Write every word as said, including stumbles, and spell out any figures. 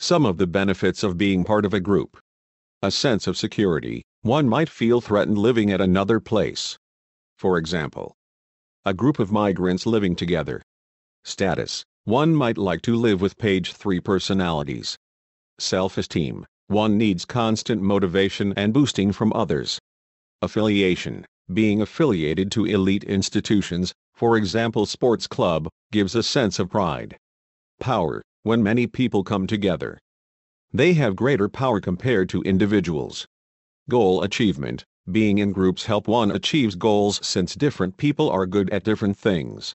Some of the benefits of being part of a group. A sense of security. One might feel threatened living at another place. For example, a group of migrants living together. Status. One might like to live with page three personalities. Self-esteem. One needs constant motivation and boosting from others. Affiliation. Being affiliated to elite institutions, for example sports club, gives a sense of pride. Power. When many people come together, they have greater power compared to individuals. Goal achievement. Being in groups help one achieves goals since different people are good at different things.